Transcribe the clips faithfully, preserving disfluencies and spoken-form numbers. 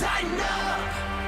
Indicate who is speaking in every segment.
Speaker 1: tighten up.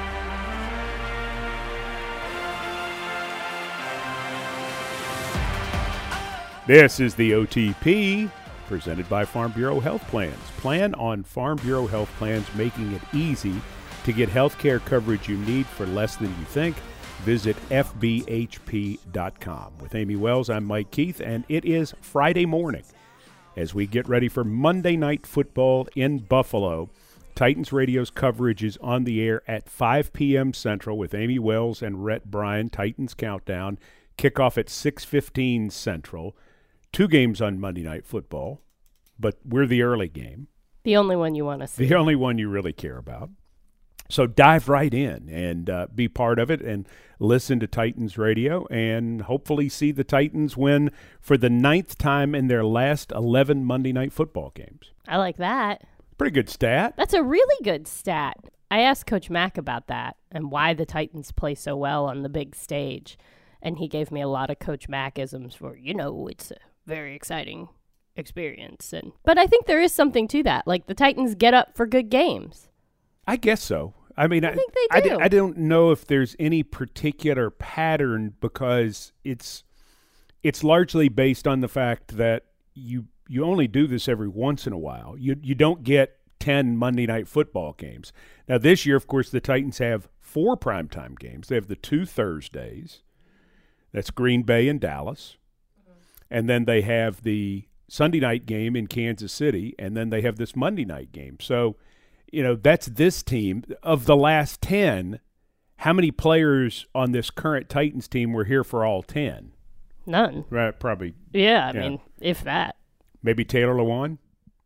Speaker 2: This is the O T P, presented by Farm Bureau Health Plans. Plan on Farm Bureau Health Plans, making it easy to get health care coverage you need for less than you think. Visit F B H P dot com. With Amy Wells, I'm Mike Keith, and it is Friday morning as we get ready for Monday Night Football in Buffalo. Titans Radio's coverage is on the air at five p.m. Central with Amy Wells and Rhett Bryan. Titans Countdown. Kickoff at six fifteen Central. Two games on Monday Night Football, but we're the early game.
Speaker 3: The only one you want to see.
Speaker 2: The only one you really care about. So dive right in and uh, be part of it and listen to Titans Radio and hopefully see the Titans win for the ninth time in their last eleven Monday Night Football games.
Speaker 3: I like that.
Speaker 2: Pretty good stat.
Speaker 3: That's a really good stat. I asked Coach Mack about that and why the Titans play so well on the big stage. And he gave me a lot of Coach Mack-isms for, you know, it's a very exciting experience. And But I think there is something to that. Like, the Titans get up for good games.
Speaker 2: I guess so. I mean,
Speaker 3: I,
Speaker 2: I
Speaker 3: think they do.
Speaker 2: I, I don't know if there's any particular pattern because it's it's largely based on the fact that you you only do this every once in a while. You you don't get ten Monday Night Football games. Now, this year, of course, the Titans have four primetime games. They have the two Thursdays. That's Green Bay and Dallas. Mm-hmm. And then they have the Sunday night game in Kansas City, and then they have this Monday night game. So, you know, that's this team. Of the last ten, how many players on this current Titans team were here for all ten?
Speaker 3: None.
Speaker 2: Right, probably.
Speaker 3: Yeah, I
Speaker 2: yeah.
Speaker 3: mean, if that.
Speaker 2: Maybe Taylor Lewan?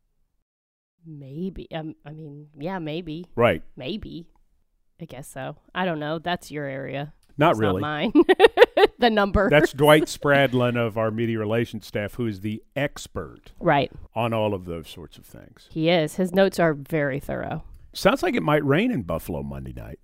Speaker 3: Maybe. Um, I mean, yeah, maybe.
Speaker 2: Right.
Speaker 3: Maybe. I guess so. I don't know. That's your area.
Speaker 2: Not
Speaker 3: It's
Speaker 2: really.
Speaker 3: Not mine. The number.
Speaker 2: That's Dwight Spradlin of our media relations staff, who is the expert
Speaker 3: right
Speaker 2: on all of those sorts of things.
Speaker 3: He is. His notes are very thorough.
Speaker 2: Sounds like it might rain in Buffalo Monday night.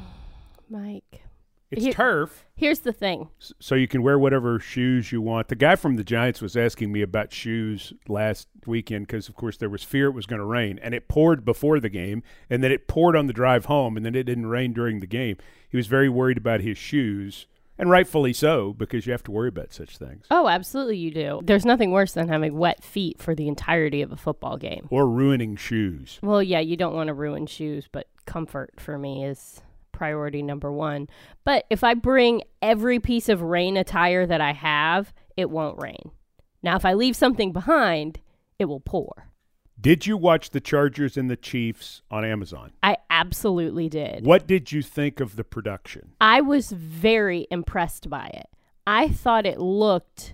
Speaker 3: Mike.
Speaker 2: It's
Speaker 3: Here-
Speaker 2: turf,
Speaker 3: Here's the thing.
Speaker 2: s- so you can wear whatever shoes you want. The guy from the Giants was asking me about shoes last weekend because, of course, there was fear it was going to rain, and it poured before the game, and then it poured on the drive home, and then it didn't rain during the game. He was very worried about his shoes, and rightfully so, because you have to worry about such things.
Speaker 3: Oh, absolutely you do. There's nothing worse than having wet feet for the entirety of a football game.
Speaker 2: Or ruining shoes.
Speaker 3: Well, yeah, you don't want to ruin shoes, but comfort for me is priority number one. But if I bring every piece of rain attire that I have, it won't rain. Now, if I leave something behind, it will pour.
Speaker 2: Did you watch the Chargers and the Chiefs on Amazon?
Speaker 3: I absolutely did.
Speaker 2: What did you think of the production?
Speaker 3: I was very impressed by it. I thought it looked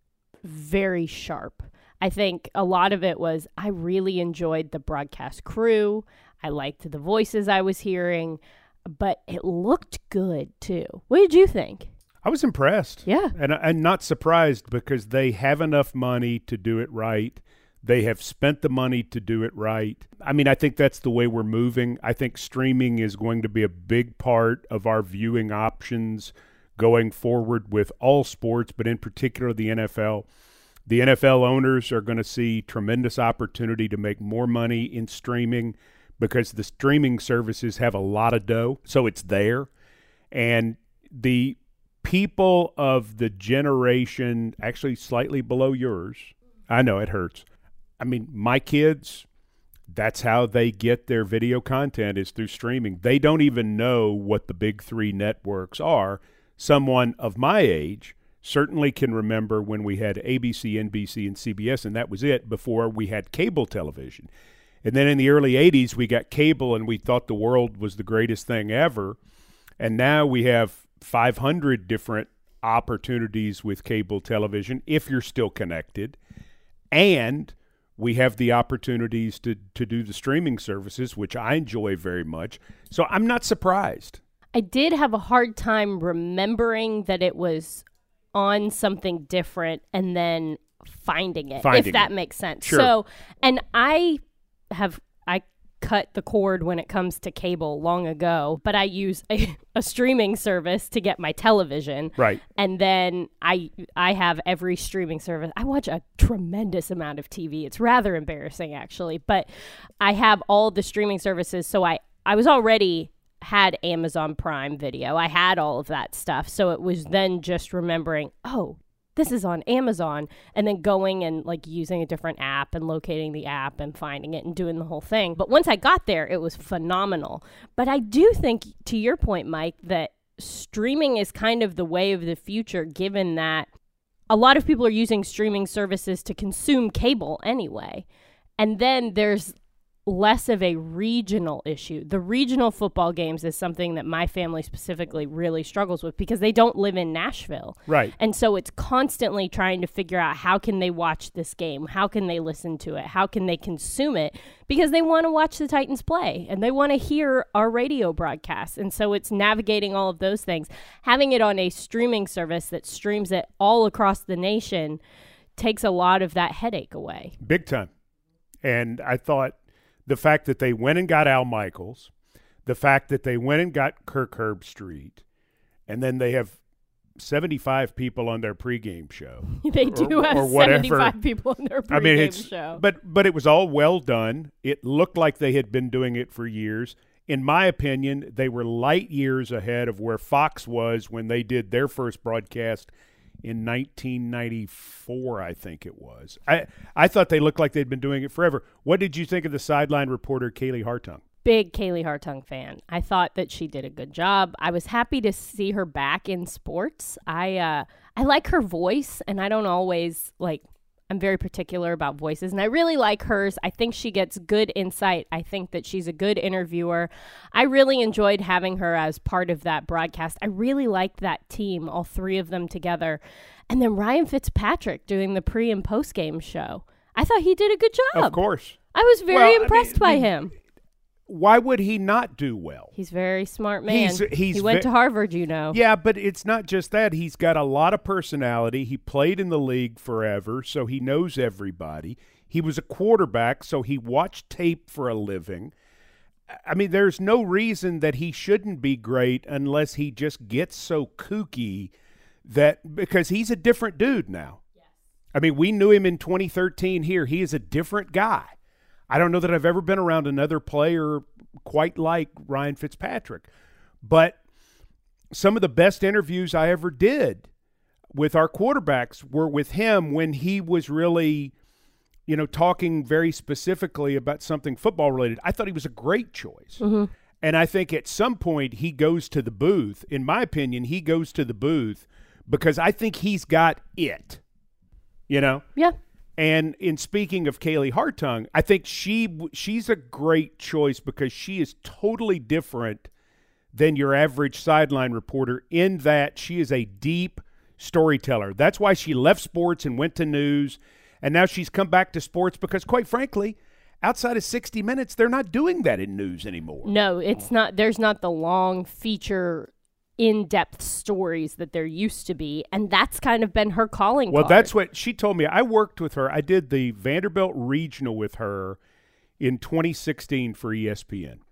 Speaker 3: very sharp. I think a lot of it was I really enjoyed the broadcast crew. I liked the voices I was hearing, but it looked good too. What did you think?
Speaker 2: I was impressed.
Speaker 3: Yeah.
Speaker 2: And I'm not surprised because they have enough money to do it right. They have spent the money to do it right. I mean, I think that's the way we're moving. I think streaming is going to be a big part of our viewing options going forward with all sports, but in particular the N F L. The N F L owners are going to see tremendous opportunity to make more money in streaming because the streaming services have a lot of dough, so it's there. And the people of the generation, actually slightly below yours, I know it hurts. I mean, my kids, that's how they get their video content is through streaming. They don't even know what the big three networks are. Someone of my age certainly can remember when we had A B C, N B C, and C B S, and that was it before we had cable television. And then in the early eighties, we got cable, and we thought the world was the greatest thing ever. And now we have five hundred different opportunities with cable television, if you're still connected. And we have the opportunities to, to do the streaming services, which I enjoy very much. So I'm not surprised.
Speaker 3: I did have a hard time remembering that it was on something different and then finding it,
Speaker 2: Finding
Speaker 3: if that
Speaker 2: it.
Speaker 3: makes sense.
Speaker 2: Sure.
Speaker 3: So, and I have, I cut the cord when it comes to cable long ago, but I use a, a streaming service to get my television.
Speaker 2: Right.
Speaker 3: And then I I have every streaming service. I watch a tremendous amount of T V. It's rather embarrassing, actually. But I have all the streaming services, so I I was already had Amazon Prime Video. I had all of that stuff. So it was then just remembering, oh, this is on Amazon, and then going and like using a different app and locating the app and finding it and doing the whole thing. But once I got there, it was phenomenal. But I do think, to your point, Mike, that streaming is kind of the way of the future, given that a lot of people are using streaming services to consume cable anyway. And then there's less of a regional issue. The regional football games is something that my family specifically really struggles with because they don't live in Nashville.
Speaker 2: Right.
Speaker 3: And so it's constantly trying to figure out how can they watch this game? How can they listen to it? How can they consume it? Because they want to watch the Titans play and they want to hear our radio broadcasts. And so it's navigating all of those things. Having it on a streaming service that streams it all across the nation takes a lot of that headache away.
Speaker 2: Big time. And I thought the fact that they went and got Al Michaels, the fact that they went and got Kirk Herbstreit, and then they have seventy-five people on their pregame show.
Speaker 3: They do
Speaker 2: or,
Speaker 3: have
Speaker 2: or
Speaker 3: seventy-five people on their pregame
Speaker 2: I mean, it's,
Speaker 3: show.
Speaker 2: But, but it was all well done. It looked like they had been doing it for years. In my opinion, they were light years ahead of where Fox was when they did their first broadcast in nineteen ninety-four, I think it was. I, I thought they looked like they'd been doing it forever. What did you think of the sideline reporter, Kaylee Hartung?
Speaker 3: Big Kaylee Hartung fan. I thought that she did a good job. I was happy to see her back in sports. I uh, I like her voice, and I don't always, like, I'm very particular about voices, and I really like hers. I think she gets good insight. I think that she's a good interviewer. I really enjoyed having her as part of that broadcast. I really liked that team, all three of them together. And then Ryan Fitzpatrick doing the pre- and post-game show. I thought he did a good job.
Speaker 2: Of course.
Speaker 3: I was very
Speaker 2: well,
Speaker 3: impressed
Speaker 2: I mean,
Speaker 3: by him.
Speaker 2: Why would he not do well?
Speaker 3: He's a very smart man.
Speaker 2: He's, he's
Speaker 3: he went
Speaker 2: ve-
Speaker 3: to Harvard, you know.
Speaker 2: Yeah, but it's not just that. He's got a lot of personality. He played in the league forever, so he knows everybody. He was a quarterback, so he watched tape for a living. I mean, there's no reason that he shouldn't be great unless he just gets so kooky that – because he's a different dude now. Yes. I mean, we knew him in twenty thirteen here. He is a different guy. I don't know that I've ever been around another player quite like Ryan Fitzpatrick. But some of the best interviews I ever did with our quarterbacks were with him when he was really, you know, talking very specifically about something football related. I thought he was a great choice.
Speaker 3: Mm-hmm.
Speaker 2: And I think at some point he goes to the booth. In my opinion, he goes to the booth because I think he's got it, you know?
Speaker 3: Yeah.
Speaker 2: And in speaking of Kaylee Hartung, I think she she's a great choice because she is totally different than your average sideline reporter in that she is a deep storyteller. That's why she left sports and went to news, and now she's come back to sports because, quite frankly, outside of sixty minutes, they're not doing that in news anymore.
Speaker 3: No, it's not. There's not the long feature in-depth stories that there used to be, and that's kind of been her calling
Speaker 2: well
Speaker 3: card.
Speaker 2: That's what she told me. I worked with her. I did the Vanderbilt Regional with her in twenty sixteen for E S P N,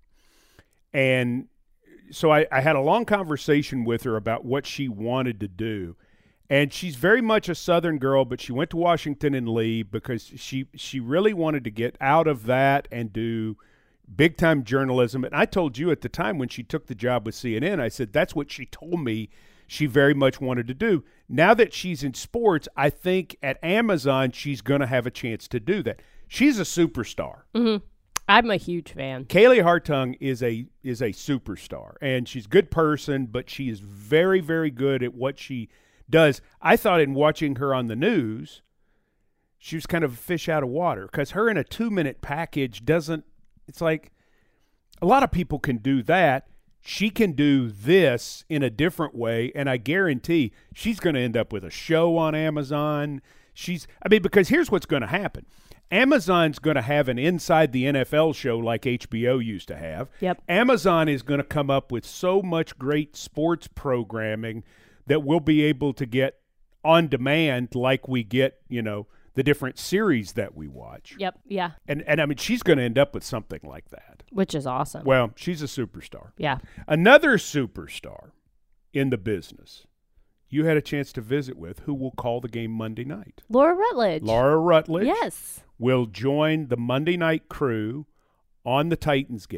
Speaker 2: and so I, I had a long conversation with her about what she wanted to do, and she's very much a Southern girl, but she went to Washington and Lee because she she really wanted to get out of that and do big-time journalism. And I told you at the time when she took the job with C N N, I said that's what she told me she very much wanted to do. Now that she's in sports, I think at Amazon she's going to have a chance to do that. She's a superstar.
Speaker 3: Mm-hmm. I'm a huge fan.
Speaker 2: Kaylee Hartung is a is a superstar, and she's a good person, but she is very, very good at what she does. I thought in watching her on the news, she was kind of a fish out of water because her in a two-minute package doesn't It's like a lot of people can do that. She can do this in a different way, and I guarantee she's going to end up with a show on Amazon. She's, I mean, because here's what's going to happen. Amazon's going to have an Inside the N F L show like H B O used to have.
Speaker 3: Yep.
Speaker 2: Amazon is going to come up with so much great sports programming that we'll be able to get on demand like we get, you know, the different series that we watch.
Speaker 3: Yep, yeah.
Speaker 2: And, and I mean, she's going to end up with something like that.
Speaker 3: Which is awesome.
Speaker 2: Well, she's a superstar.
Speaker 3: Yeah.
Speaker 2: Another superstar in the business you had a chance to visit with who will call the game Monday night.
Speaker 3: Laura Rutledge.
Speaker 2: Laura Rutledge.
Speaker 3: Yes.
Speaker 2: Will join the Monday night crew on the Titans game.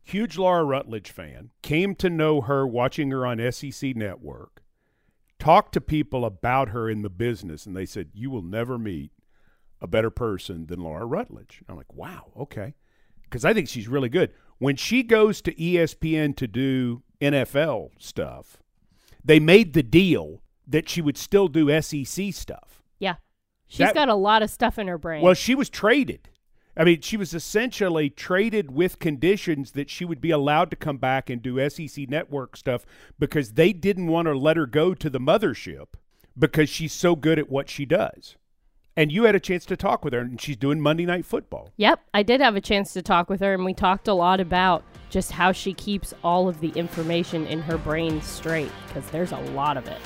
Speaker 2: huge Laura Rutledge fan, came to know her watching her on S E C Network, talked to people about her in the business, and they said, you will never meet a better person than Laura Rutledge. I'm like, wow, okay. Because I think she's really good. When she goes to E S P N to do N F L stuff, they made the deal that she would still do S E C stuff.
Speaker 3: Yeah. She's
Speaker 2: That-
Speaker 3: got a lot of stuff in her brain.
Speaker 2: Well, she was traded. I mean, she was essentially traded with conditions that she would be allowed to come back and do S E C Network stuff because they didn't want to let her go to the mothership because she's so good at what she does. And you had a chance to talk with her, and she's doing Monday Night Football.
Speaker 3: Yep, I did have a chance to talk with her, and we talked a lot about just how she keeps all of the information in her brain straight, because there's a lot of it.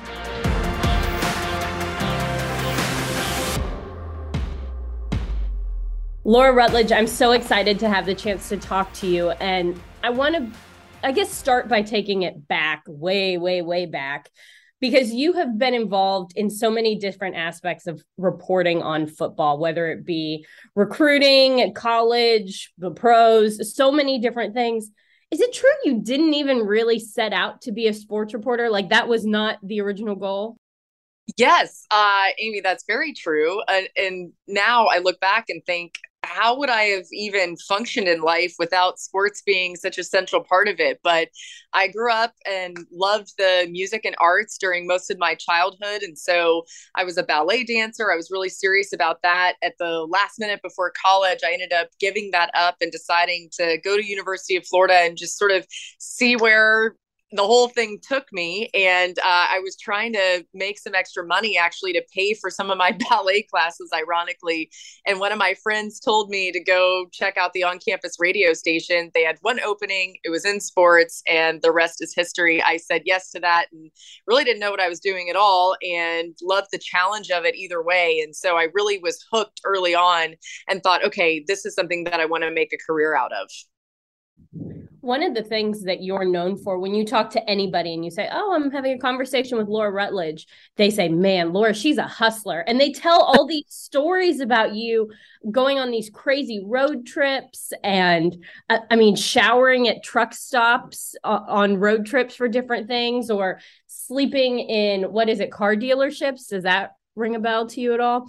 Speaker 3: Laura Rutledge, I'm so excited to have the chance to talk to you, and I want to, I guess, start by taking it back, way, way, way back. Because you have been involved in so many different aspects of reporting on football, whether it be recruiting, college, the pros, so many different things. Is it true you didn't even really set out to be a sports reporter? Like that was not the original goal?
Speaker 1: Yes, uh, Amy, that's very true. And, and now I look back and think, how would I have even functioned in life without sports being such a central part of it? But I grew up and loved the music and arts during most of my childhood. And so I was a ballet dancer. I was really serious about that. At the last minute before college, I ended up giving that up and deciding to go to University of Florida and just sort of see where the whole thing took me. And uh, I was trying to make some extra money actually to pay for some of my ballet classes, ironically. And one of my friends told me to go check out the on-campus radio station. They had one opening, it was in sports, and the rest is history. I said yes to that and really didn't know what I was doing at all and loved the challenge of it either way. And so I really was hooked early on and thought, okay, this is something that I want to make a career out of.
Speaker 3: One of the things that you're known for when you talk to anybody and you say, oh, I'm having a conversation with Laura Rutledge, they say, man, Laura, she's a hustler. And they tell all these stories about you going on these crazy road trips and, uh, I mean, showering at truck stops uh, on road trips for different things, or sleeping in, what is it, car dealerships? Does that ring a bell to you at all?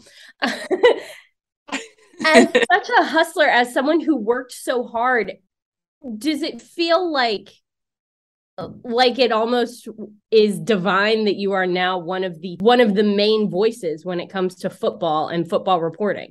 Speaker 3: As such a hustler, as someone who worked so hard, does it feel like like it almost is divine that you are now one of the one of the main voices when it comes to football and football reporting?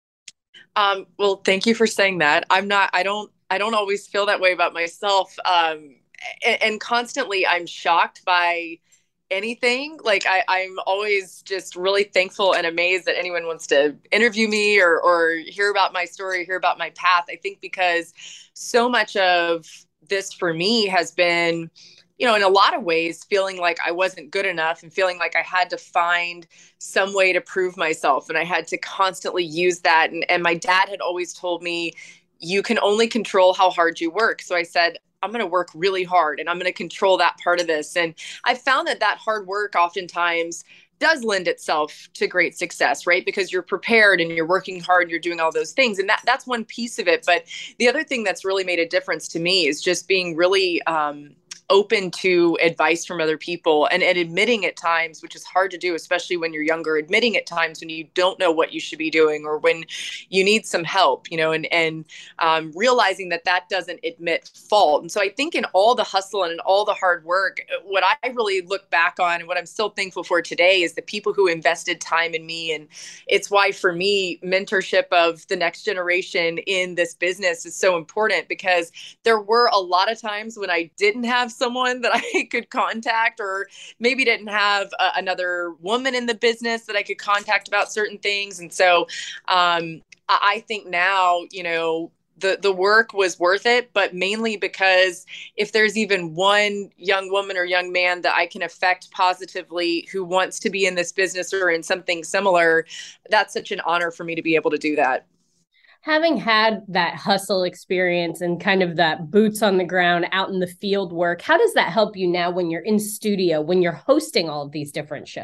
Speaker 1: Um, well, thank you for saying that. I'm not, I don't, I don't always feel that way about myself. Um, and, and constantly I'm shocked by anything. Like I, I'm always just really thankful and amazed that anyone wants to interview me or, or hear about my story, hear about my path. I think because so much of this for me has been, you know, in a lot of ways, feeling like I wasn't good enough and feeling like I had to find some way to prove myself. And I had to constantly use that. And, and my dad had always told me, you can only control how hard you work. So I said, I'm going to work really hard and I'm going to control that part of this. And I found that that hard work oftentimes does lend itself to great success, right? Because you're prepared and you're working hard and you're doing all those things. And that that's one piece of it. But the other thing that's really made a difference to me is just being really um, open to advice from other people and, and admitting at times, which is hard to do, especially when you're younger, admitting at times when you don't know what you should be doing or when you need some help, you know, and, and um, realizing that that doesn't admit fault. And so I think in all the hustle and in all the hard work, what I really look back on and what I'm still thankful for today is the people who invested time in me. And it's why for me, mentorship of the next generation in this business is so important, because there were a lot of times when I didn't have someone that I could contact, or maybe didn't have a, another woman in the business that I could contact about certain things. And so um, I think now, you know, the, the work was worth it, but mainly because if there's even one young woman or young man that I can affect positively who wants to be in this business or in something similar, that's such an honor for me to be able to do that.
Speaker 3: Having had that hustle experience and kind of that boots on the ground out in the field work, how does that help you now when you're in studio, when you're hosting all of these different shows?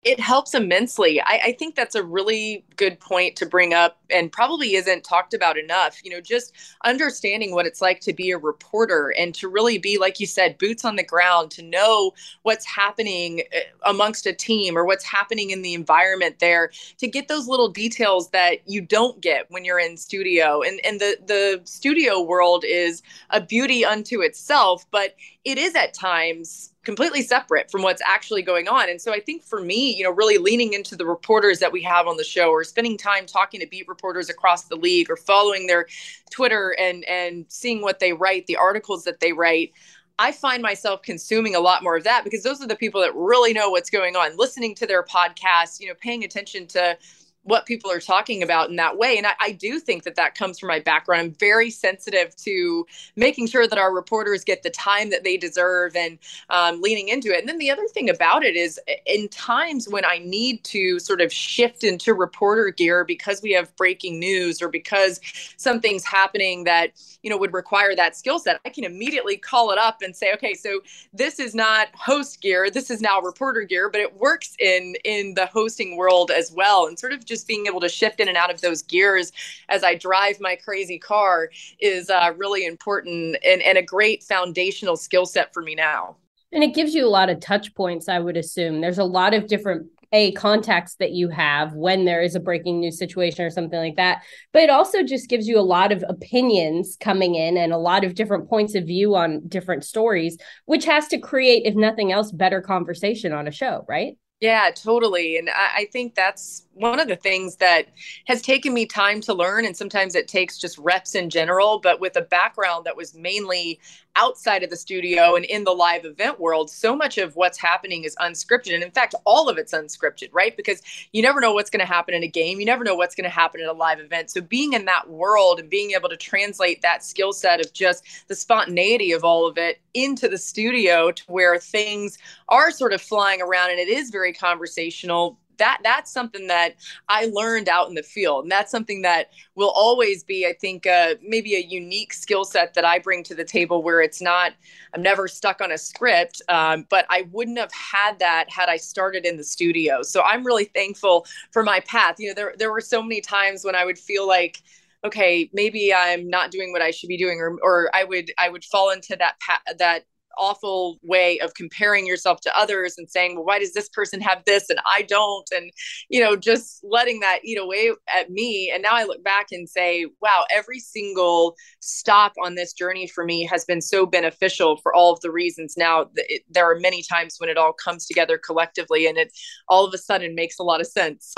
Speaker 1: It helps immensely. I, I think that's a really good point to bring up and probably isn't talked about enough. You know, just understanding what it's like to be a reporter and to really be, like you said, boots on the ground, to know what's happening amongst a team or what's happening in the environment there, to get those little details that you don't get when you're in studio. And and the the studio world is a beauty unto itself, but it is at times completely separate from what's actually going on. And so I think for me, you know, really leaning into the reporters that we have on the show, or spending time talking to beat reporters across the league, or following their Twitter and and seeing what they write, the articles that they write, I find myself consuming a lot more of that, because those are the people that really know what's going on, listening to their podcasts, you know, paying attention to what people are talking about in that way. And I, I do think that that comes from my background. I'm very sensitive to making sure that our reporters get the time that they deserve, and um, leaning into it. And then the other thing about it is, in times when I need to sort of shift into reporter gear because we have breaking news, or because something's happening that, you know, would require that skill set, I can immediately call it up and say, okay, so this is not host gear, this is now reporter gear, but it works in in the hosting world as well. And sort of just being able to shift in and out of those gears as I drive my crazy car is uh, really important, and, and a great foundational skill set for me now.
Speaker 3: And it gives you a lot of touch points, I would assume. There's a lot of different a contacts that you have when there is a breaking news situation or something like that. But it also just gives you a lot of opinions coming in, and a lot of different points of view on different stories, which has to create, if nothing else, better conversation on a show, right?
Speaker 1: Yeah, totally. And I, I think that's one of the things that has taken me time to learn. And sometimes it takes just reps in general, but with a background that was mainly outside of the studio and in the live event world, so much of what's happening is unscripted. And in fact, all of it's unscripted, right? Because you never know what's going to happen in a game. You never know what's going to happen in a live event. So being in that world and being able to translate that skill set of just the spontaneity of all of it into the studio, to where things are sort of flying around and it is very conversational, that that's something that I learned out in the field. And that's something that will always be, I think, uh, maybe a unique skill set that I bring to the table, where it's not, I'm never stuck on a script, um, but I wouldn't have had that had I started in the studio. So I'm really thankful for my path. You know, there, there were so many times when I would feel like, okay, maybe I'm not doing what I should be doing, or, or I would, I would fall into that, pa- that awful way of comparing yourself to others and saying, well, why does this person have this and I don't? And, you know, just letting that eat away at me. And now I look back and say, wow, every single stop on this journey for me has been so beneficial for all of the reasons. Now, it, there are many times when it all comes together collectively and it all of a sudden makes a lot of sense.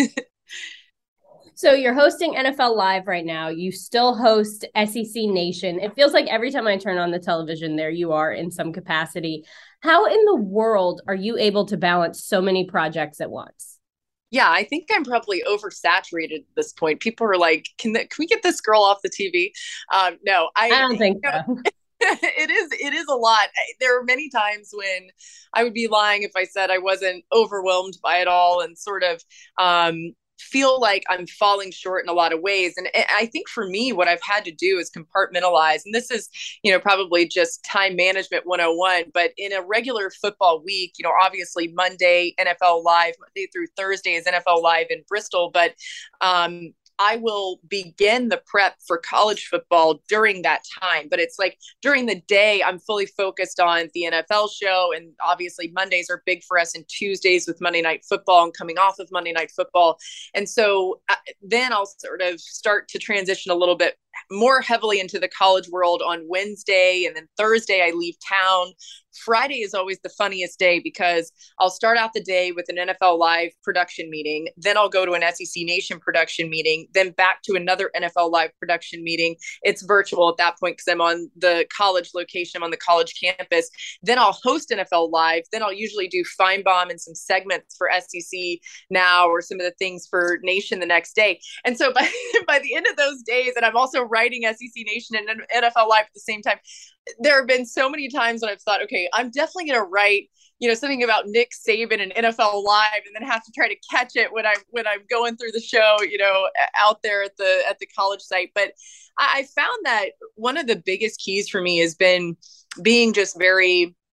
Speaker 3: So you're hosting N F L Live right now. You still host S E C Nation. It feels like every time I turn on the television, there you are in some capacity. How in the world are you able to balance so many projects at once?
Speaker 1: Yeah, I think I'm probably oversaturated at this point. People are like, can, the, can we get this girl off the T V? Um, no, I,
Speaker 3: I don't think
Speaker 1: you know,
Speaker 3: so.
Speaker 1: it is it is a lot. There are many times when I would be lying if I said I wasn't overwhelmed by it all, and sort of um feel like I'm falling short in a lot of ways. And I think for me, what I've had to do is compartmentalize. And this is, you know, probably just time management one oh one, but in a regular football week, you know, obviously Monday, N F L Live, Monday through Thursday is N F L Live in Bristol, but um, I will begin the prep for college football during that time. But it's like during the day, I'm fully focused on the N F L show. And obviously Mondays are big for us, and Tuesdays with Monday Night Football and coming off of Monday Night Football. And so uh, then I'll sort of start to transition a little bit more heavily into the college world on Wednesday. And then Thursday, I leave town. Friday is always the funniest day, because I'll start out the day with an N F L Live production meeting. Then I'll go to an S E C Nation production meeting, then back to another N F L Live production meeting. It's virtual at that point because I'm on the college location, I'm on the college campus. Then I'll host N F L Live. Then I'll usually do Feinbaum and some segments for S E C Now, or some of the things for Nation the next day. And so by, by the end of those days, and I'm also writing S E C Nation and N F L Live at the same time, there have been so many times when I've thought, okay, I'm definitely going to write, you know, something about Nick Saban and N F L Live, and then have to try to catch it when I'm when I'm going through the show, you know, out there at the at the college site. But I, I found that one of the biggest keys for me has been being just very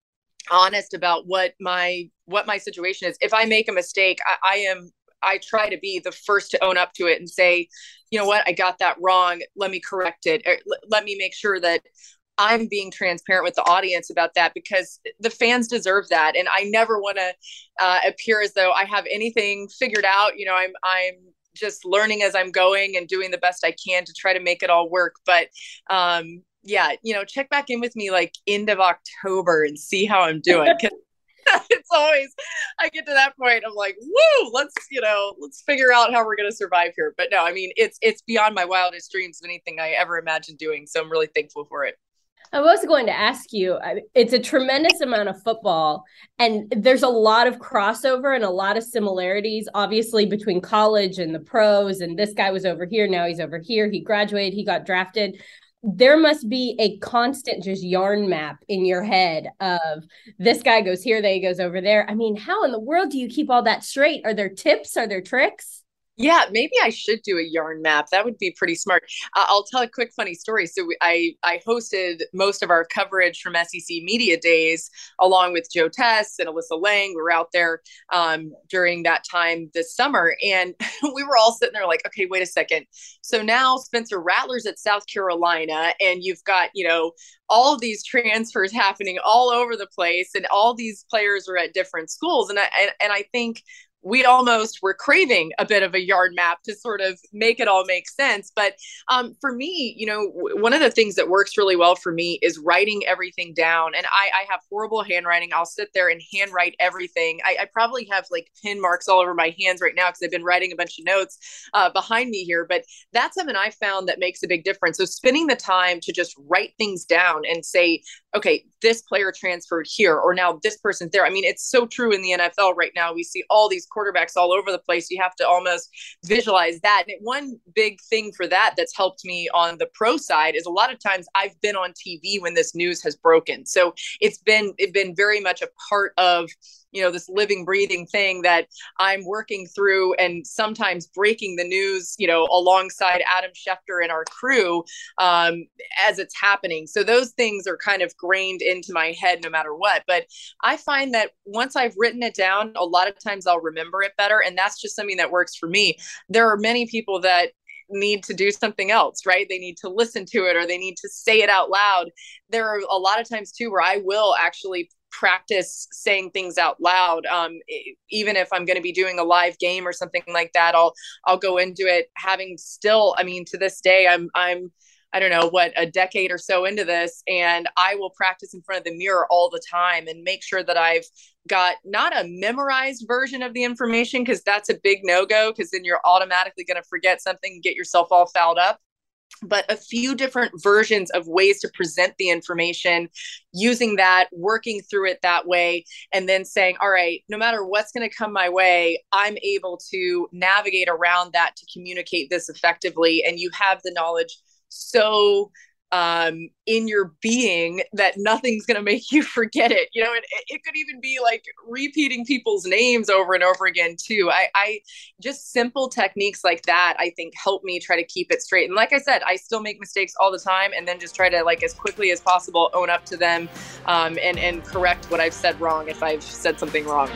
Speaker 1: honest about what my what my situation is. If I make a mistake, I, I am I try to be the first to own up to it and say, you know what, I got that wrong. Let me correct it. Let me make sure that I'm being transparent with the audience about that, because the fans deserve that. And I never want to uh, appear as though I have anything figured out. You know, I'm, I'm just learning as I'm going and doing the best I can to try to make it all work. But um, yeah, you know, check back in with me like end of October and see how I'm doing. It's always, I get to that point, I'm like, woo, let's, you know, let's figure out how we're going to survive here. But no, I mean, it's, it's beyond my wildest dreams of anything I ever imagined doing. So I'm really thankful for it.
Speaker 3: I was going to ask you, it's a tremendous amount of football, and there's a lot of crossover and a lot of similarities, obviously, between college and the pros. And this guy was over here. Now he's over here. He graduated. He got drafted. There must be a constant just yarn map in your head of this guy goes here, they goes over there. I mean, how in the world do you keep all that straight? Are there tips? Are there tricks?
Speaker 1: Yeah, maybe I should do a yarn map. That would be pretty smart. Uh, I'll tell a quick funny story. So we, I I hosted most of our coverage from S E C Media Days along with Joe Tess and Alyssa Lang. We were out there um, during that time this summer, and we were all sitting there like, okay, wait a second. So now Spencer Rattler's at South Carolina, and you've got, you know, all of these transfers happening all over the place, and all these players are at different schools. And I, and, and I think we almost were craving a bit of a yard map to sort of make it all make sense. But um, for me, you know, w- one of the things that works really well for me is writing everything down. And I, I have horrible handwriting. I'll sit there and handwrite everything. I, I probably have like pin marks all over my hands right now because I've been writing a bunch of notes uh, behind me here. But that's something I found that makes a big difference. So spending the time to just write things down and say, okay, this player transferred here, or now this person's there. I mean, it's so true in the N F L right now. We see all these quarterbacks all over the place. You have to almost visualize that. And one big thing for that that's helped me on the pro side is a lot of times I've been on T V when this news has broken. So it's been, it's been very much a part of, you know, this living, breathing thing that I'm working through, and sometimes breaking the news, you know, alongside Adam Schefter and our crew um, as it's happening. So those things are kind of grained into my head no matter what. But I find that once I've written it down, a lot of times I'll remember it better. And that's just something that works for me. There are many people that need to do something else, right? They need to listen to it, or they need to say it out loud. There are a lot of times too where I will actually practice saying things out loud. Um, even if I'm going to be doing a live game or something like that, I'll, I'll go into it having still, I mean, to this day, I'm, I'm, I don't know what, a decade or so into this, and I will practice in front of the mirror all the time and make sure that I've got not a memorized version of the information, because that's a big no-go, because then you're automatically going to forget something and get yourself all fouled up. But a few different versions of ways to present the information, using that, working through it that way, and then saying, all right, no matter what's going to come my way, I'm able to navigate around that to communicate this effectively. And you have the knowledge so um, in your being that nothing's going to make you forget it. You know, it, it could even be like repeating people's names over and over again too. I, I just simple techniques like that, I think, help me try to keep it straight. And like I said, I still make mistakes all the time, and then just try to, like, as quickly as possible, own up to them um, and, and correct what I've said wrong if I've said something wrong.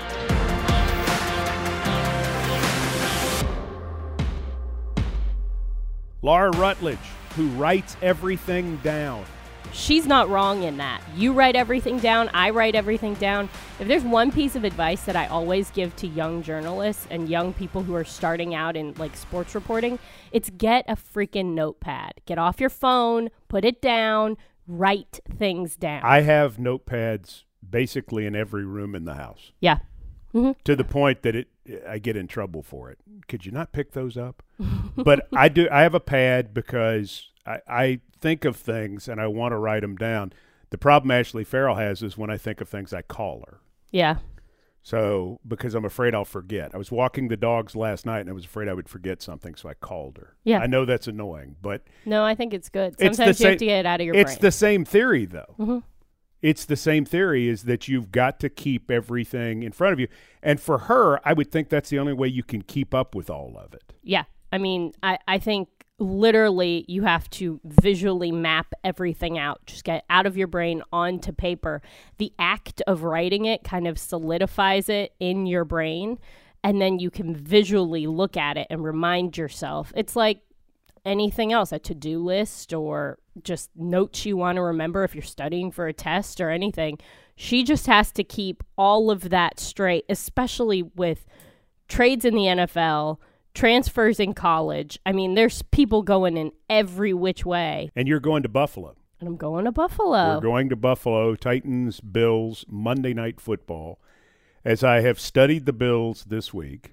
Speaker 2: Laura Rutledge, who writes everything down.
Speaker 3: She's not wrong in that. You write everything down. I write everything down. If there's one piece of advice that I always give to young journalists and young people who are starting out in like sports reporting, it's get a freaking notepad. Get off your phone, put it down, write things down.
Speaker 2: I have notepads basically in every room in the house.
Speaker 3: Yeah. Mm-hmm.
Speaker 2: To the point that it, I get in trouble for it. Could you not pick those up? But I do. I have a pad because I, I think of things and I want to write them down. The problem Ashley Farrell has is when I think of things, I call her.
Speaker 3: Yeah.
Speaker 2: So because I'm afraid I'll forget. I was walking the dogs last night and I was afraid I would forget something, so I called her.
Speaker 3: Yeah.
Speaker 2: I know that's annoying, but
Speaker 3: no, I think it's good.
Speaker 2: It's
Speaker 3: Sometimes
Speaker 2: the
Speaker 3: you
Speaker 2: same,
Speaker 3: have to get it out of your
Speaker 2: it's
Speaker 3: brain.
Speaker 2: It's the same theory, though.
Speaker 3: Mm-hmm.
Speaker 2: It's the same theory, is that you've got to keep everything in front of you. And for her, I would think that's the only way you can keep up with all of it.
Speaker 3: Yeah. I mean, I, I think literally you have to visually map everything out, just get out of your brain onto paper. The act of writing it kind of solidifies it in your brain, and then you can visually look at it and remind yourself. It's like anything else, a to-do list or just notes you want to remember if you're studying for a test or anything. She just has to keep all of that straight, especially with trades in the N F L, transfers in college. I mean, there's people going in every which way.
Speaker 2: And you're going to Buffalo.
Speaker 3: And I'm going to Buffalo.
Speaker 2: We're going to Buffalo, Titans, Bills, Monday Night Football. As I have studied the Bills this week,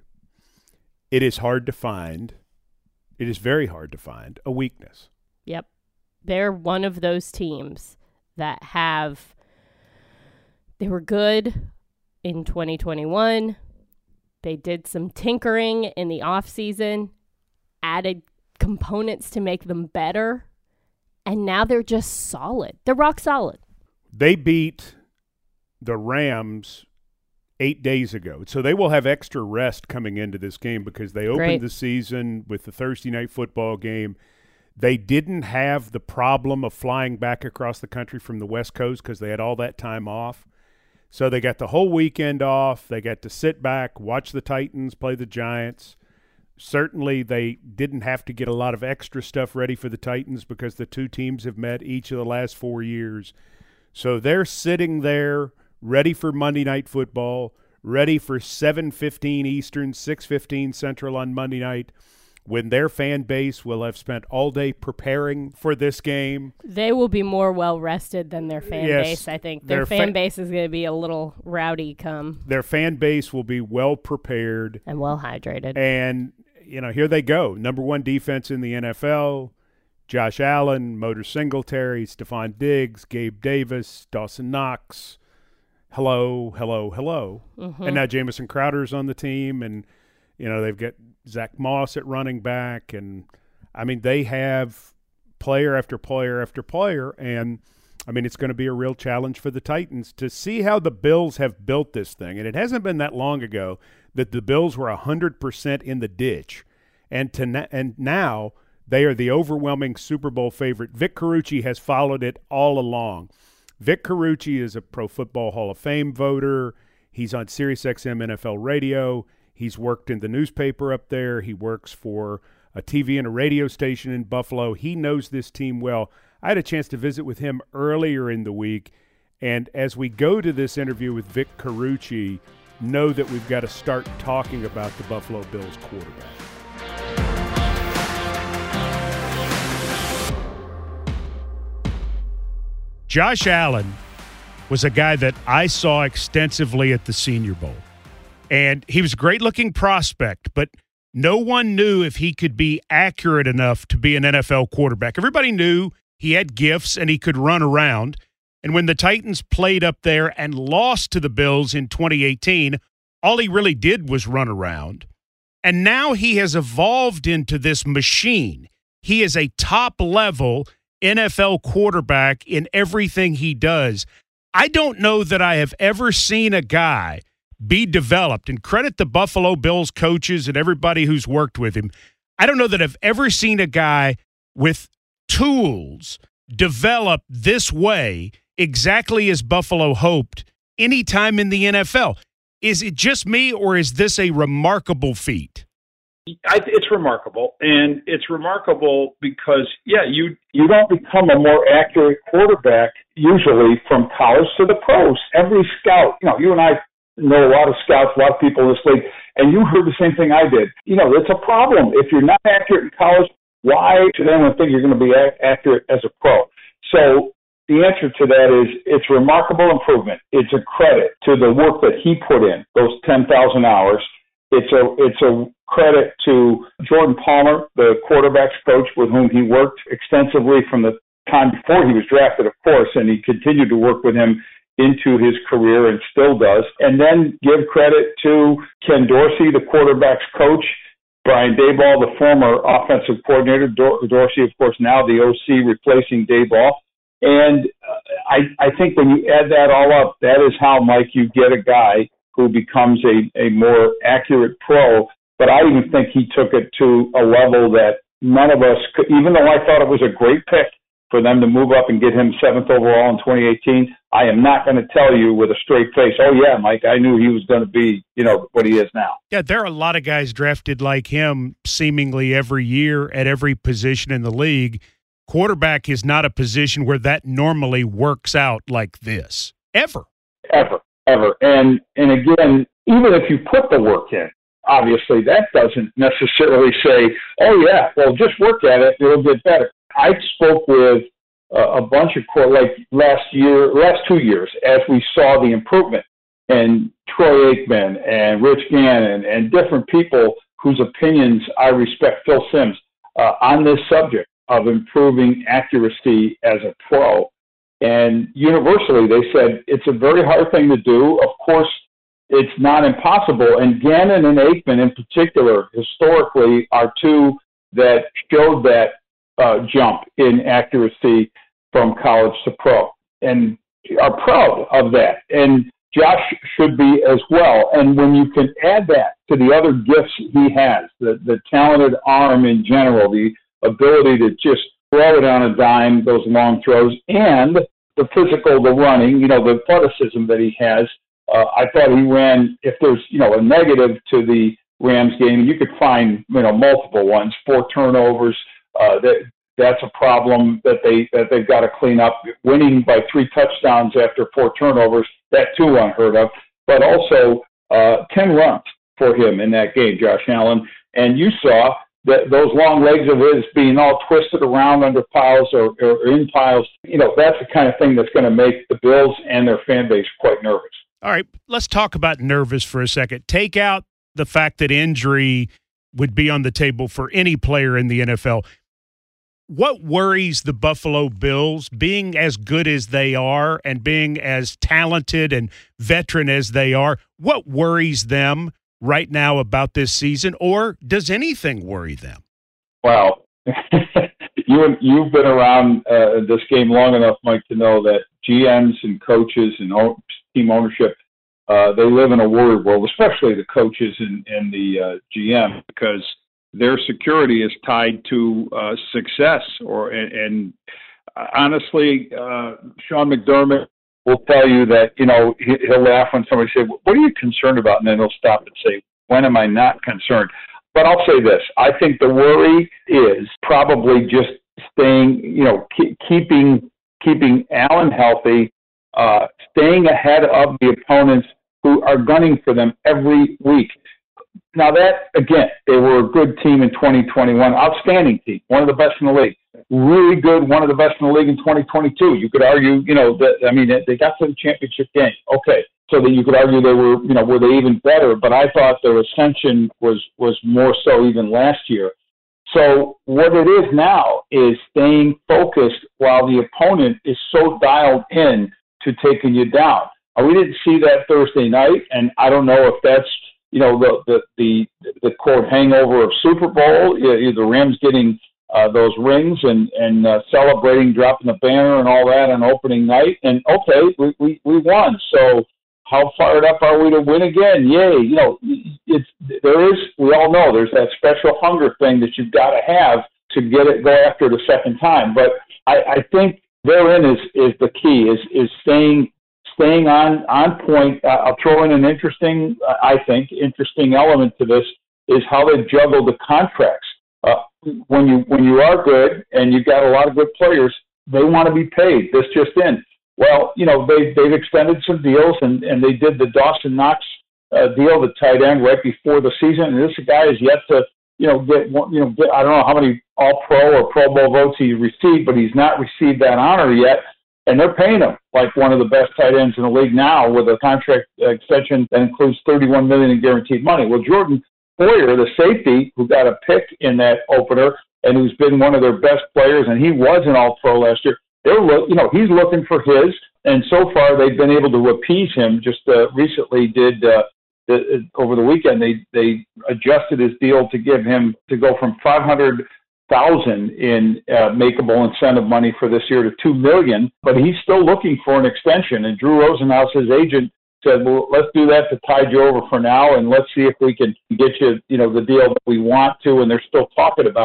Speaker 2: it is hard to find, it is very hard to find a weakness.
Speaker 3: Yep. They're one of those teams that have, they were good in twenty twenty-one. They did some tinkering in the offseason, added components to make them better, and now they're just solid. They're rock solid.
Speaker 2: They beat the Rams eight days ago. So they will have extra rest coming into this game because they opened
Speaker 3: Great.
Speaker 2: the season with the Thursday night football game. They didn't have the problem of flying back across the country from the West Coast because they had all that time off. So they got the whole weekend off. They got to sit back, watch the Titans play the Giants. Certainly they didn't have to get a lot of extra stuff ready for the Titans because the two teams have met each of the last four years. So they're sitting there ready for Monday Night Football, ready for seven fifteen Eastern, six fifteen Central on Monday night, when their fan base will have spent all day preparing for this game.
Speaker 3: They will be more well-rested than their fan
Speaker 2: Yes,
Speaker 3: base, I think. Their,
Speaker 2: their
Speaker 3: fan
Speaker 2: fa-
Speaker 3: base is going to be a little rowdy come.
Speaker 2: Their fan base will be well prepared.
Speaker 3: And well-hydrated.
Speaker 2: And, you know, here they go. Number one defense in the N F L, Josh Allen, Motor Singletary, Stephon Diggs, Gabe Davis, Dawson Knox. Hello, hello, hello.
Speaker 3: Mm-hmm.
Speaker 2: And now Jamison Crowder's on the team, and, you know, they've got Zach Moss at running back. And, I mean, they have player after player after player. And, I mean, it's going to be a real challenge for the Titans to see how the Bills have built this thing. And it hasn't been that long ago that the Bills were one hundred percent in the ditch. And to na- and now they are the overwhelming Super Bowl favorite. Vic Carucci has followed it all along. Vic Carucci is a Pro Football Hall of Fame voter. He's on SiriusXM N F L Radio. He's worked in the newspaper up there. He works for a T V and a radio station in Buffalo. He knows this team well. I had a chance to visit with him earlier in the week, and as we go to this interview with Vic Carucci, know that we've got to start talking about the Buffalo Bills quarterback. Josh Allen was a guy that I saw extensively at the Senior Bowl. And he was a great-looking prospect, but no one knew if he could be accurate enough to be an N F L quarterback. Everybody knew he had gifts and he could run around. And when the Titans played up there and lost to the Bills in twenty eighteen, all he really did was run around. And now he has evolved into this machine. He is a top-level N F L quarterback in everything he does. I don't know that I have ever seen a guy be developed, and credit the Buffalo Bills coaches and everybody who's worked with him. I don't know that I've ever seen a guy with tools develop this way exactly as Buffalo hoped any time in the N F L. Is it just me, or is this a remarkable feat?
Speaker 4: I, it's remarkable, and it's remarkable because, yeah, you you don't become a more accurate quarterback usually from college to the pros. Every scout, you know, you and I know a lot of scouts, a lot of people in this league, and you heard the same thing I did. You know, it's a problem. If you're not accurate in college, why should anyone think you're going to be a- accurate as a pro? So the answer to that is it's remarkable improvement. It's a credit to the work that he put in, those ten thousand hours. It's a it's a credit to Jordan Palmer, the quarterback's coach with whom he worked extensively from the time before he was drafted, of course, and he continued to work with him into his career and still does. And then give credit to Ken Dorsey, the quarterback's coach, Brian Daboll, the former offensive coordinator, Dor- Dorsey, of course, now the O C replacing Daboll. And uh, I, I think when you add that all up, that is how, Mike, you get a guy who becomes a, a more accurate pro. But I even think he took it to a level that none of us could, even though I thought it was a great pick for them to move up and get him seventh overall in twenty eighteen, I am not going to tell you with a straight face, oh, yeah, Mike, I knew he was going to be, you know, what he is now.
Speaker 2: Yeah, there are a lot of guys drafted like him seemingly every year at every position in the league. Quarterback is not a position where that normally works out like this, ever.
Speaker 4: Ever, ever. And, and again, even if you put the work in, obviously that doesn't necessarily say, oh, yeah, well, just work at it, it'll get better. I spoke with uh, a bunch of, like last year, last two years, as we saw the improvement, and Troy Aikman and Rich Gannon and different people whose opinions I respect, Phil Simms, uh, on this subject of improving accuracy as a pro. And universally, they said it's a very hard thing to do. Of course, it's not impossible. And Gannon and Aikman in particular, historically, are two that showed that uh, jump in accuracy from college to pro and are proud of that. And Josh should be as well. And when you can add that to the other gifts he has, the, the talented arm in general, the ability to just throw it on a dime, those long throws, and the physical, the running, you know, the athleticism that he has. Uh, I thought he ran, if there's, you know, a negative to the Rams game, you could find, you know, multiple ones, four turnovers. Uh, that that's a problem that they that they've got to clean up. Winning by three touchdowns after four turnovers, that too unheard of. But also uh, ten runs for him in that game, Josh Allen. And you saw that those long legs of his being all twisted around under piles or, or in piles. You know, that's the kind of thing that's going to make the Bills and their fan base quite nervous.
Speaker 2: All right, let's talk about nervous for a second. Take out the fact that injury would be on the table for any player in the N F L. What worries the Buffalo Bills, being as good as they are and being as talented and veteran as they are, what worries them right now about this season, or does anything worry them?
Speaker 4: Well, you, you've been around uh, this game long enough, Mike, to know that G Ms and coaches and team ownership, uh, they live in a worried world, especially the coaches and, and the uh, G M, because their security is tied to uh, success. Or and, and honestly, uh, Sean McDermott will tell you that, you know, he, he'll laugh when somebody says, "What are you concerned about?" And then he'll stop and say, "When am I not concerned?" But I'll say this: I think the worry is probably just staying, you know, keep, keeping keeping Allen healthy. Uh, staying ahead of the opponents who are gunning for them every week. Now that, again, they were a good team in twenty twenty-one, outstanding team, one of the best in the league. Really good, one of the best in the league in twenty twenty-two. You could argue, you know, that, I mean, they got to the championship game. Okay, so that you could argue they were, you know, were they even better? But I thought their ascension was, was more so even last year. So what it is now is staying focused while the opponent is so dialed in to taking you down. Uh, we didn't see that Thursday night, and I don't know if that's, you know, the the the, the quote hangover of Super Bowl, you know, the Rams getting uh, those rings and and uh, celebrating, dropping the banner and all that on opening night. And okay, we, we we won. So how fired up are we to win again? Yay! You know, it's there is. We all know there's that special hunger thing that you've got to have to get it, go after it a second time. But I, I think therein is, is the key, is is staying staying on, on point. Uh, I'll throw in an interesting, uh, I think, interesting element to this is how they juggle the contracts. Uh, when you when you are good and you've got a lot of good players, they want to be paid. This just in. Well, you know, they, they've extended some deals, and, and they did the Dawson Knox uh, deal, the tight end, right before the season. And this guy is yet to, you know, get, you know, get, I don't know how many All-Pro or Pro Bowl votes he received, but he's not received that honor yet. And they're paying him like one of the best tight ends in the league now with a contract extension that includes thirty-one million dollars in guaranteed money. Well, Jordan Poyer, the safety, who got a pick in that opener and who's been one of their best players, and he was an All-Pro last year, they're look, you know, he's looking for his, and so far they've been able to appease him. Just uh, recently did uh, the, over the weekend they they adjusted his deal to give him to go from five hundred thousand in uh, makeable incentive money for this year to two million, but he's still looking for an extension. And Drew Rosenhaus, his agent, said, "Well, let's do that to tide you over for now, and let's see if we can get you, you know, the deal that we want to." And they're still talking about it.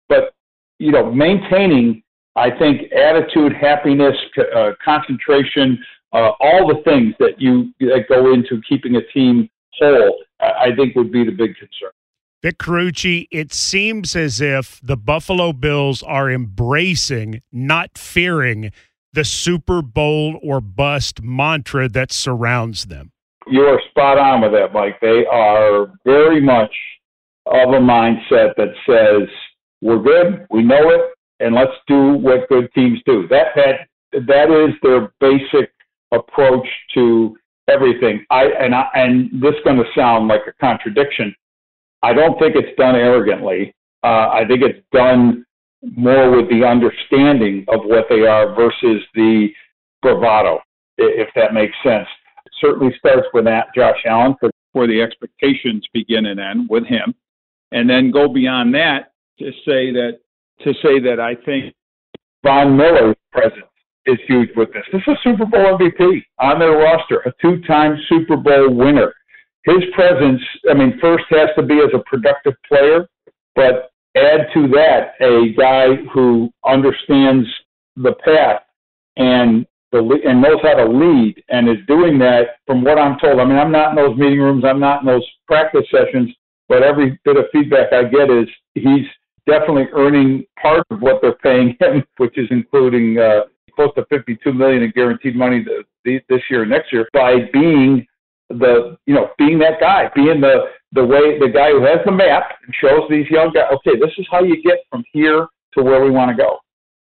Speaker 4: But, you know, maintaining, I think, attitude, happiness, uh, concentration, uh, all the things that you that go into keeping a team whole, I think would be the big concern.
Speaker 2: Vic Carucci, it seems as if the Buffalo Bills are embracing, not fearing, the Super Bowl or bust mantra that surrounds them.
Speaker 4: You are spot on with that, Mike. They are very much of a mindset that says, we're good, we know it, and let's do what good teams do. That that that is their basic approach to everything. I and I, and this is going to sound like a contradiction. I don't think it's done arrogantly. Uh, I think it's done more with the understanding of what they are versus the bravado, if that makes sense. It certainly starts with that, Josh Allen, where the expectations begin and end with him, and then go beyond that to say that to say that I think Von Miller's presence is huge with this. This is a Super Bowl M V P on their roster, a two-time Super Bowl winner. His presence, I mean, first has to be as a productive player, but add to that a guy who understands the path and the and knows how to lead and is doing that from what I'm told. I mean, I'm not in those meeting rooms, I'm not in those practice sessions, but every bit of feedback I get is he's definitely earning part of what they're paying him, which is including uh, close to fifty-two million dollars in guaranteed money this year and next year by being the, you know, being that guy, being the, the way, the guy who has the map and shows these young guys, okay, this is how you get from here to where we want to go.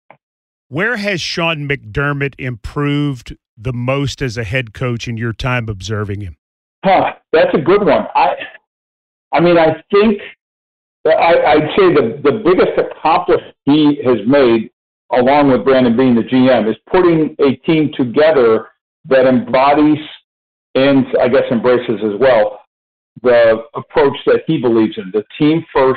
Speaker 2: Where has Sean McDermott improved the most as a head coach in your time observing him?
Speaker 4: Huh, that's a good one. I, I mean, I think I, I'd say the, the biggest accomplishment he has made, along with Brandon being the G M, is putting a team together that embodies and I guess embraces as well the approach that he believes in, the team first,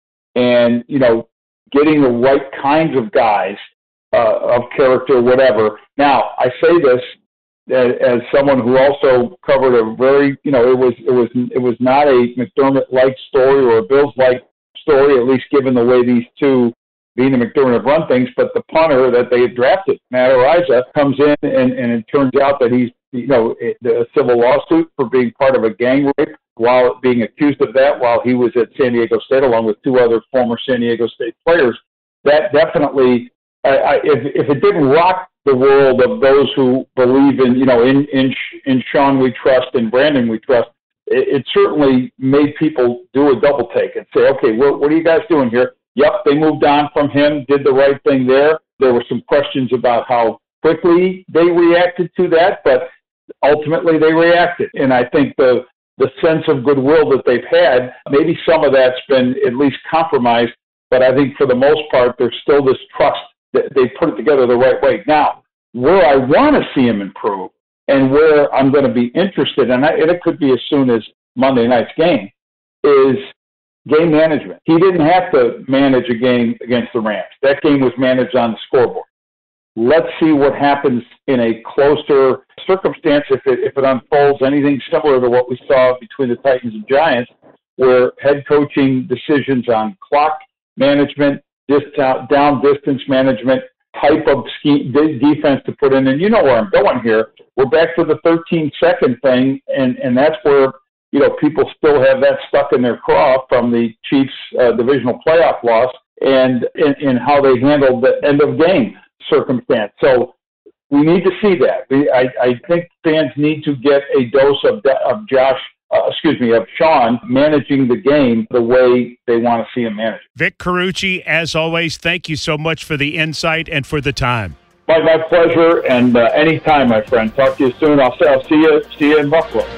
Speaker 4: and, you know, getting the right kinds of guys uh, of character, whatever. Now, I say this as, as someone who also covered a very, you know, it was it was it was not a McDermott-like story or a Bills-like story, at least given the way these two, being the McDermott, have run things. But the punter that they had drafted, Matt Araiza, comes in, and, and it turns out that he's, you know, a civil lawsuit for being part of a gang rape while being accused of that while he was at San Diego State, along with two other former San Diego State players. That definitely, I, I, if, if it didn't rock the world of those who believe in, you know, in in, in Sean we trust and Brandon we trust, it, it certainly made people do a double take and say, okay, what, what are you guys doing here? Yep, they moved on from him, did the right thing there. There were some questions about how quickly they reacted to that, but ultimately they reacted. And I think the the sense of goodwill that they've had, maybe some of that's been at least compromised, but I think for the most part, there's still this trust that they put it together the right way. Now, where I want to see him improve and where I'm going to be interested, and, I, and it could be as soon as Monday night's game, is game management. He didn't have to manage a game against the Rams. That game was managed on the scoreboard. Let's see what happens in a closer circumstance if it, if it unfolds anything similar to what we saw between the Titans and Giants, where head coaching decisions on clock management, discount, down distance management, type of scheme, defense to put in. And you know where I'm going here. We're back to the thirteen-second thing, and, and that's where, you know, people still have that stuck in their craw from the Chiefs' uh, divisional playoff loss and in how they handled the end of game circumstance. So we need to see that. We, I, I think fans need to get a dose of of Josh, uh, excuse me, of Sean managing the game the way they want to see him manage.
Speaker 2: Vic Carucci, as always, thank you so much for the insight and for the time.
Speaker 4: My, my pleasure, and uh, anytime, my friend. Talk to you soon. I'll, I'll see you see you in Buffalo.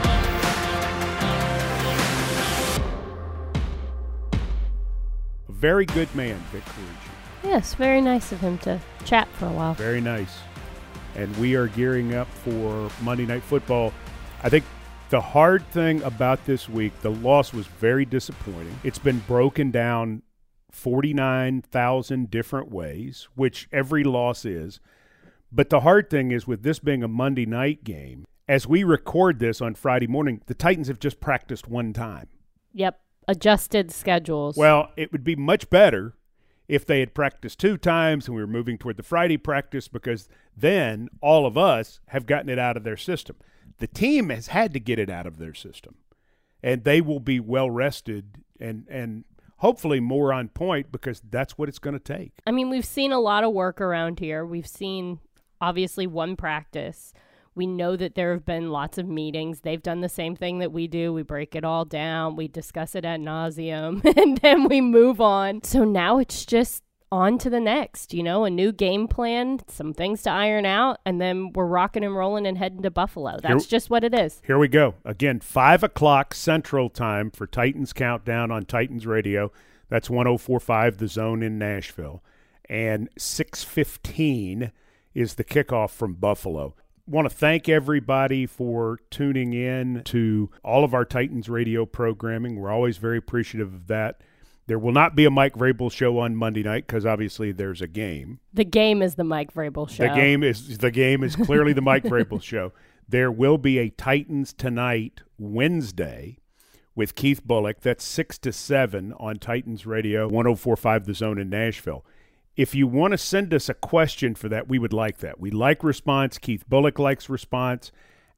Speaker 2: Very good man, Vic Carucci.
Speaker 3: Yes, very nice of him to chat for a while.
Speaker 2: Very nice. And we are gearing up for Monday Night Football. I think the hard thing about this week, the loss was very disappointing. It's been broken down forty-nine thousand different ways, which every loss is. But the hard thing is, with this being a Monday night game, as we record this on Friday morning, the Titans have just practiced one time.
Speaker 3: Yep, adjusted schedules.
Speaker 2: Well, it would be much better if they had practiced two times and we were moving toward the Friday practice, because then all of us have gotten it out of their system. The team has had to get it out of their system, and they will be well rested and, and hopefully more on point, because that's what it's going to take.
Speaker 3: I mean, we've seen a lot of work around here. We've seen, obviously, one practice. We know that there have been lots of meetings. They've done the same thing that we do. We break it all down. We discuss it ad nauseum, and then we move on. So now it's just on to the next, you know, a new game plan, some things to iron out, and then we're rocking and rolling and heading to Buffalo. That's here, just what it is.
Speaker 2: Here we go. Again, five o'clock Central Time for Titans Countdown on Titans Radio. That's one oh four point five The Zone in Nashville. And six fifteen is the kickoff from Buffalo. Want to thank everybody for tuning in to all of our Titans radio programming. We're always very appreciative of that. There will not be a Mike Vrabel show on Monday night because obviously there's a game.
Speaker 3: The game is the Mike Vrabel show.
Speaker 2: The game is the game is clearly the Mike Vrabel show. There will be a Titans Tonight Wednesday with Keith Bulluck. That's six to seven on Titans Radio, one oh four point five The Zone in Nashville. If you want to send us a question for that, we would like that. We like response. Keith Bulluck likes response.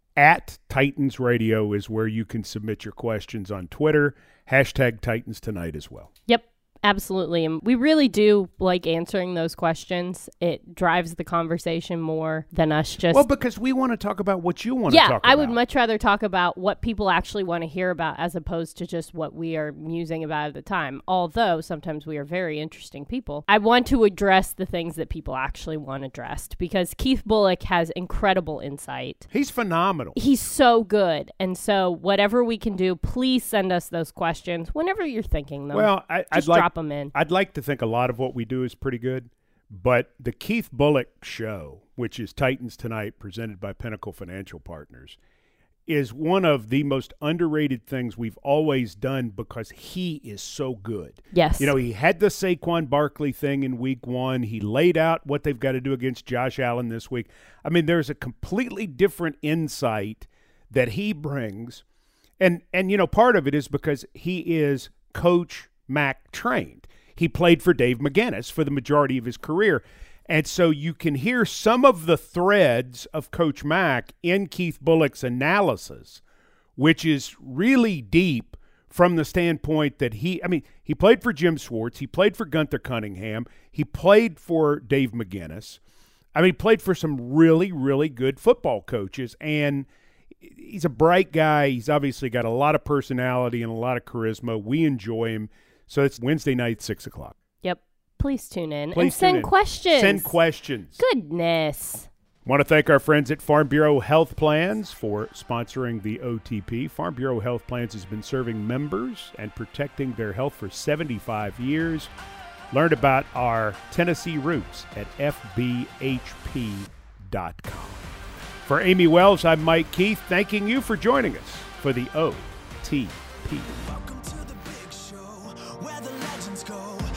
Speaker 2: At Titans Radio is where you can submit your questions on Twitter. Hashtag Titans Tonight as well.
Speaker 3: Yep, absolutely. And we really do like answering those questions. It drives the conversation more than us just...
Speaker 2: Well, because we want to talk about what you want
Speaker 3: yeah,
Speaker 2: to talk about.
Speaker 3: Yeah, I would much rather talk about what people actually want to hear about as opposed to just what we are musing about at the time. Although sometimes we are very interesting people. I want to address the things that people actually want addressed because Keith Bulluck has incredible insight.
Speaker 2: He's phenomenal.
Speaker 3: He's so good. And so whatever we can do, please send us those questions whenever you're thinking them.
Speaker 2: Well, I,
Speaker 3: just
Speaker 2: I'd like,
Speaker 3: drop them in.
Speaker 2: I'd like to think a lot of what we do is pretty good, but the Keith Bulluck Show, which is Titans Tonight, presented by Pinnacle Financial Partners, is one of the most underrated things we've always done because he is so good.
Speaker 3: Yes.
Speaker 2: You know, he had the Saquon Barkley thing in week one. He laid out what they've got to do against Josh Allen this week. I mean, there's a completely different insight that he brings. And, and you know, part of it is because he is Coach Mack trained. He played for Dave McGinnis for the majority of his career. And so you can hear some of the threads of Coach Mack in Keith Bulluck's analysis, which is really deep from the standpoint that he, I mean, he played for Jim Schwartz. He played for Gunther Cunningham. He played for Dave McGinnis. I mean, he played for some really, really good football coaches. And he's a bright guy. He's obviously got a lot of personality and a lot of charisma. We enjoy him. So it's Wednesday night, six o'clock.
Speaker 3: Yep. Please tune in
Speaker 2: Please
Speaker 3: and send
Speaker 2: in.
Speaker 3: questions.
Speaker 2: Send questions.
Speaker 3: Goodness.
Speaker 2: Want to thank our friends at Farm Bureau Health Plans for sponsoring the O T P. Farm Bureau Health Plans has been serving members and protecting their health for seventy-five years. Learn about our Tennessee roots at F B H P dot com. For Amy Wells, I'm Mike Keith, thanking you for joining us for the O T P.
Speaker 5: Welcome to the big show where the legends go.